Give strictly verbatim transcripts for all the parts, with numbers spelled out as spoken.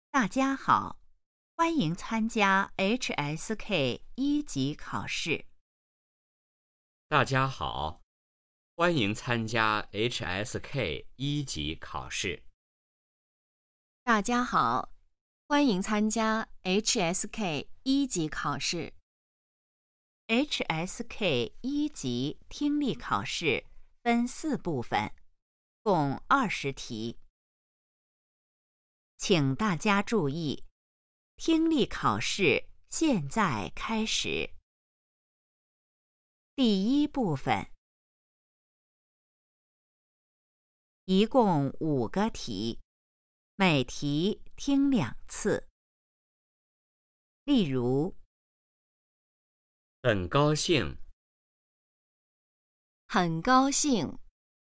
大家好，欢迎参加 H S K 一级考试。 大家好，欢迎参加 H S K 一级考试。 大家好，欢迎参加 H S K 一级考试。 H S K 一级听力考试分四部分，共二十题。请大家注意，听力考试现在开始。第一部分，一共五个题，每题听两次。例如， 很高兴， 很高兴，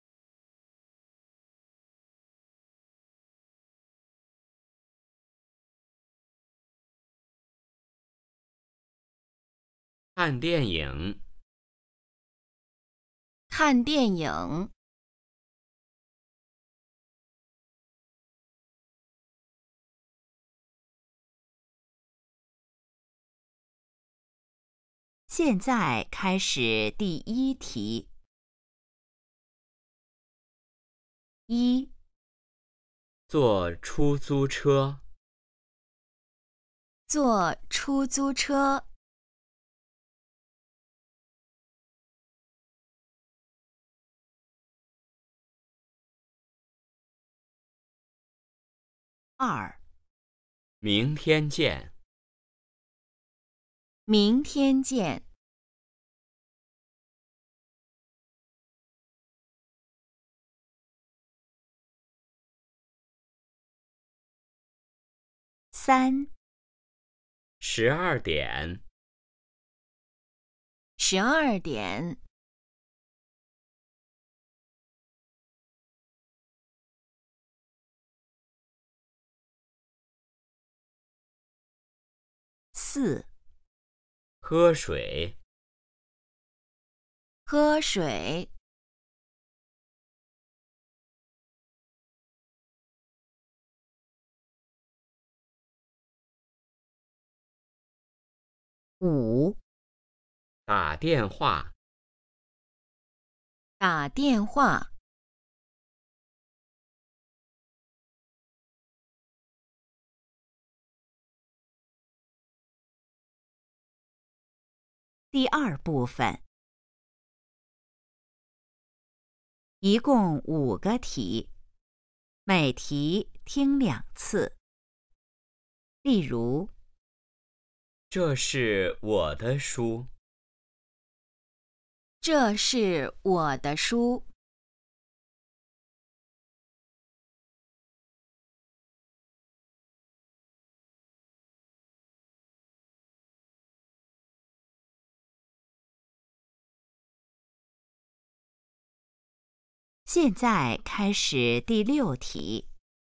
看电影， 看电影， 现在开始第一题。一、 坐出租车， 坐出租车。 二、 明天见。 明天见。 三、 十二点， 十二点。 四、 喝水， 喝水。 五、 打电话， 打电话。 第二部分，一共五个题，每题听两次。例如， 这是我的书， 这是我的书。 现在开始第六题。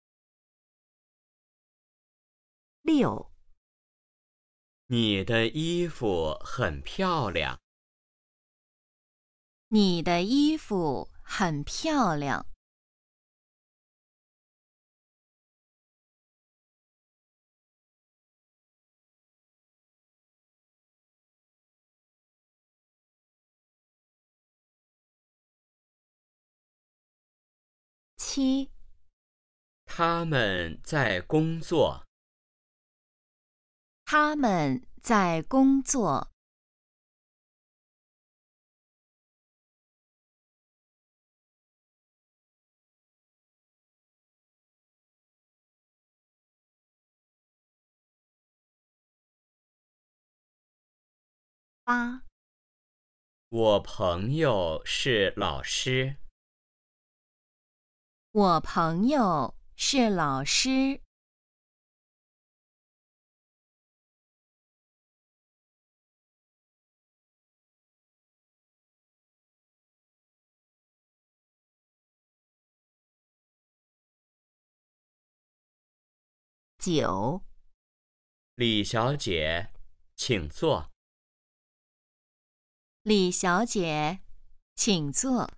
六、 你的衣服很漂亮。 你的衣服很漂亮。 七、 他们在工作。 他们在工作。 八、 我朋友是老师。 我朋友是老师。 九、 李小姐，请坐。 李小姐，请坐。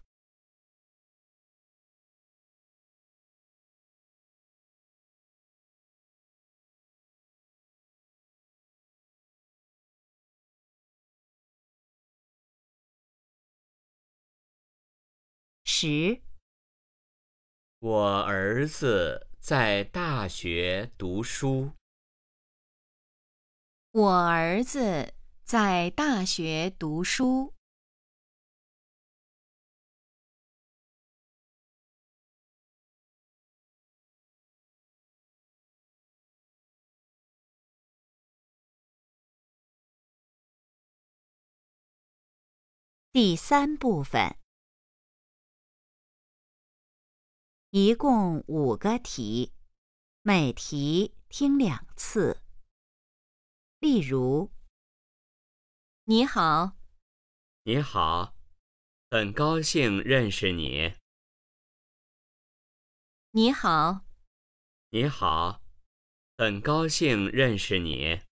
十， 我儿子在大学读书。 我儿子在大学读书。 第三部分，一共五个题，每题听两次。例如， 你好， 你好，很高兴认识你。 你好， 你好，很高兴认识你。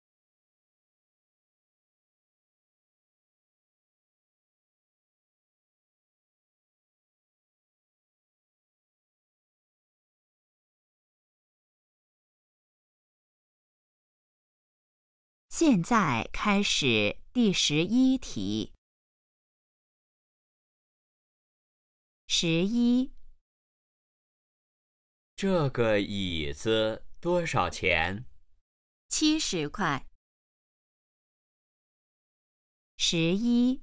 现在开始第十一题。十一， 这个椅子多少钱？ 七十块。 十一，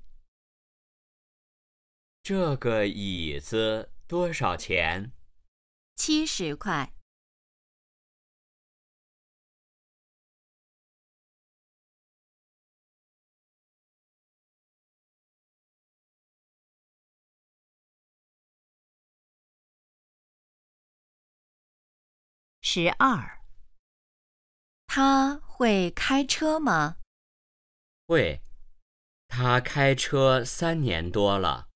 这个椅子多少钱？ 七十块。 十二， 他会开车吗？ 会，他开车三年多了。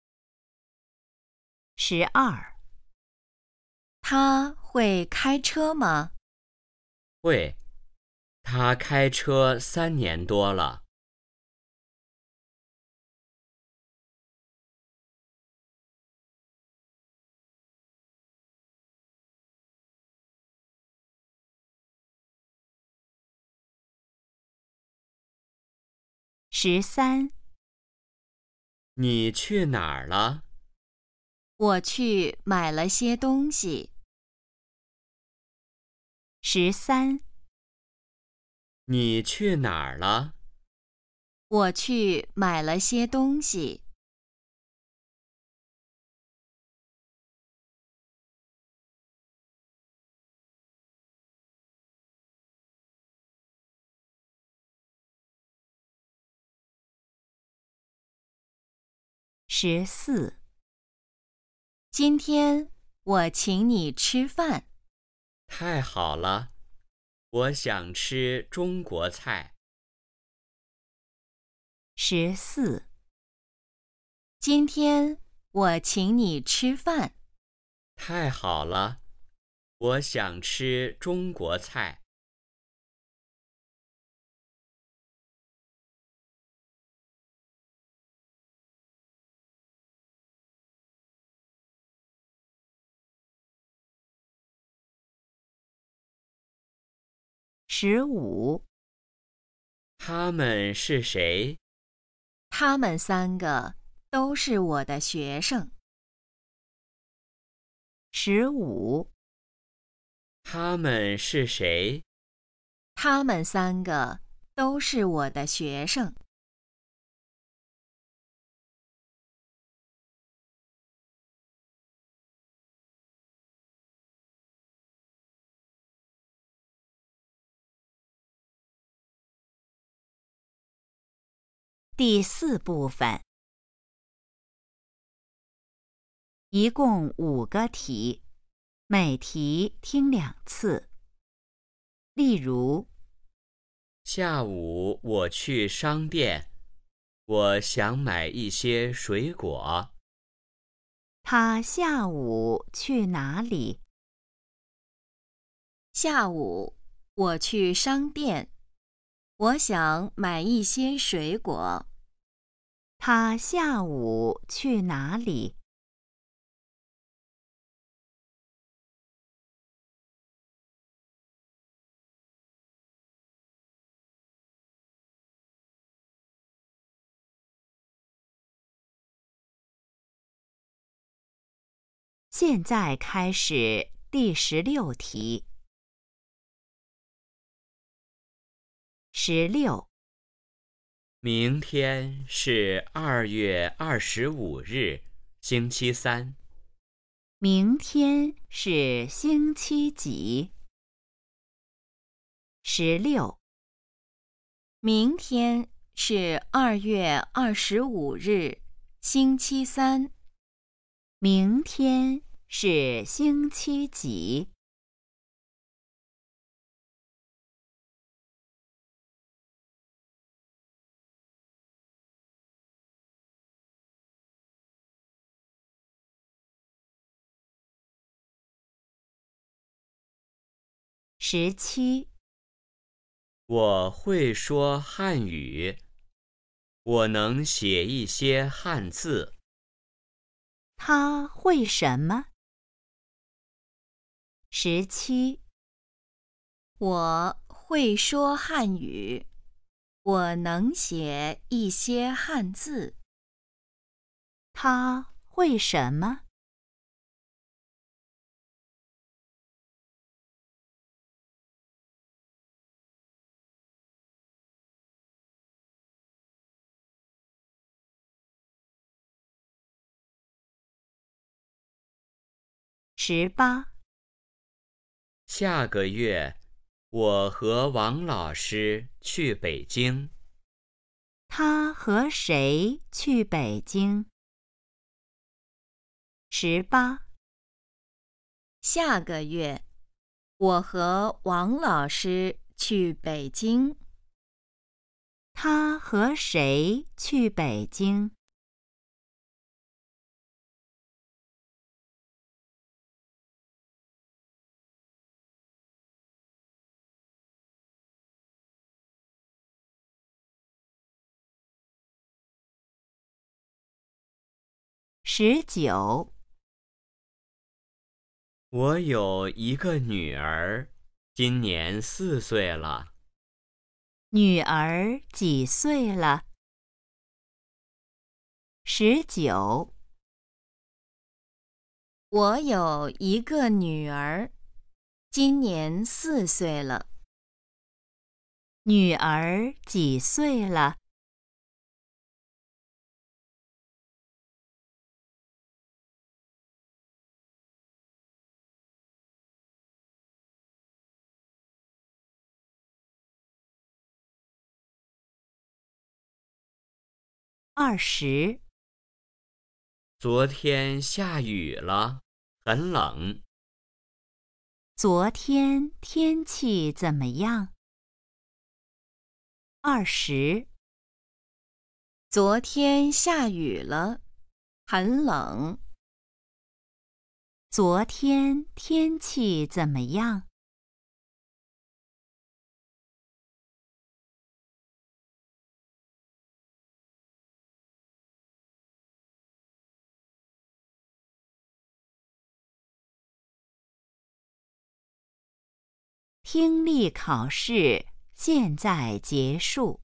十二， 他会开车吗？ 会，他开车三年多了。 十三， 你去哪儿了？ 我去买了些东西。 十三， 你去哪儿了？ 我去买了些东西。 十四， 今天我请你吃饭。 太好了，我想吃中国菜。 十四， 今天我请你吃饭。 太好了，我想吃中国菜。 十五， 他们是谁？ 他们三个都是我的学生。 十五， 他们是谁？ 他们三个都是我的学生。 第四部分，一共五个题，每题听两次。例如， 下午我去商店，我想买一些水果。 他下午去哪里？ 下午我去商店，我想买一些水果。 他下午去哪里？ 现在开始第十六题。十六， 明天是二月二十五日，星期三。 明天是星期几？十六， 明天是二月二十五日，星期三。 明天是星期几？十七， 我会说汉语，我能写一些汉字。 他会什么？十七， 我会说汉语，我能写一些汉字。 他会什么？十八， 下个月，我和王老师去北京。 他和谁去北京？十八， 下个月，我和王老师去北京。 他和谁去北京？十九， 我有一个女儿，今年四岁了。 女儿几岁了？十九， 我有一个女儿，今年四岁了。 女儿几岁了？二十， 昨天下雨了，很冷。 昨天天气怎么样？二十， 昨天下雨了，很冷。 昨天天气怎么样？听力考试现在结束。